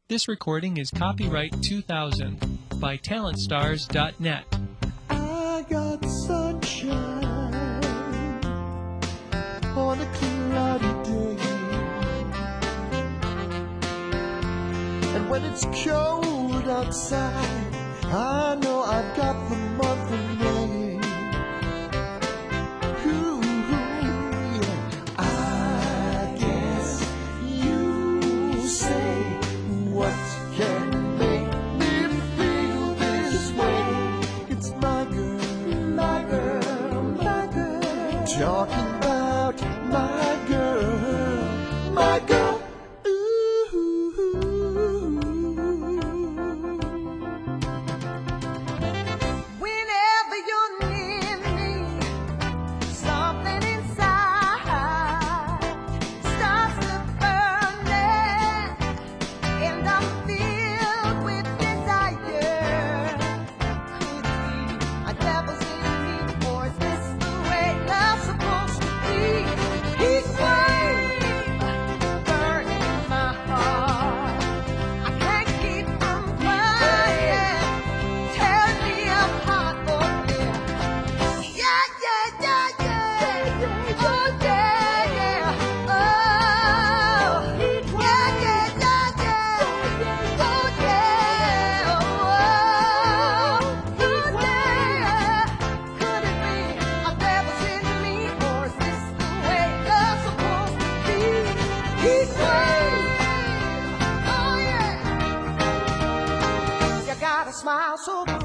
This recording is copyright 2000 by talentstars.net. I got sunshine on a cloudy day, and when it's cold outside, I know I've got the month of May. Ooh, yeah. I guess you say, what can make me feel this way? It's my girl, my girl, my girl, talking about my girl, my girl. Whenever you're near me, something inside starts to burning, and I'm filled with desire. Could be a devil's in me, or is this the way love's supposed to be? Heat wave burning in my heart. I can't keep from crying. Tear me apart, oh yeah. Yeah, yeah, yeah, yeah. Oh yeah, yeah. Oh, yeah, yeah, yeah, yeah. Oh yeah, oh, yeah. Could it be a devil's in me, or is this the way love's supposed to be? Heat wave, oh yeah. You got a smile so bright.